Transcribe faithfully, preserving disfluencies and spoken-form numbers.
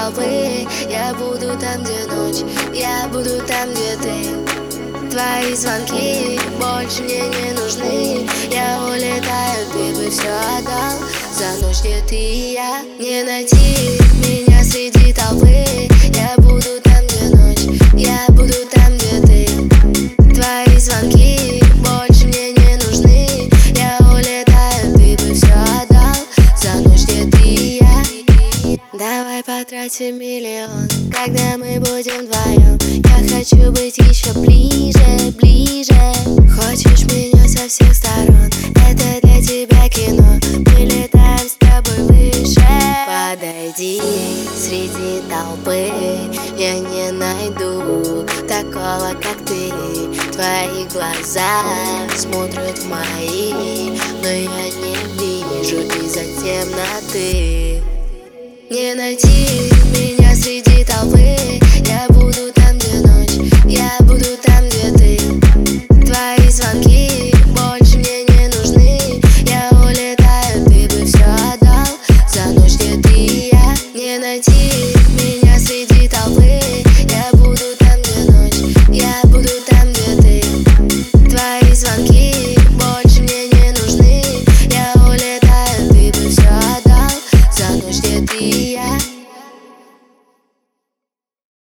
толпы. Я буду там, где ночь, я буду там, где ты. Твои звонки больше мне не нужны. Я улетаю, ты бы все отдал за ночь, где ты и я. Не найти меня среди толпы. Я буду там, где ночь, я буду там, где ты. Твои звонки больше мне не нужны. Я улетаю, ты бы все отдал за ночь, где ты и я. Давай потратим миллион, когда мы будем вдвоем. Я хочу быть еще ближе, ближе. Хочешь меня со всех сторон, это для тебя кино. Мы летаем с тобой выше. Подойди среди толпы, я не найду такого, как ты. Твои глаза смотрят в мои, но я не вижу из-за темноты. Не найти меня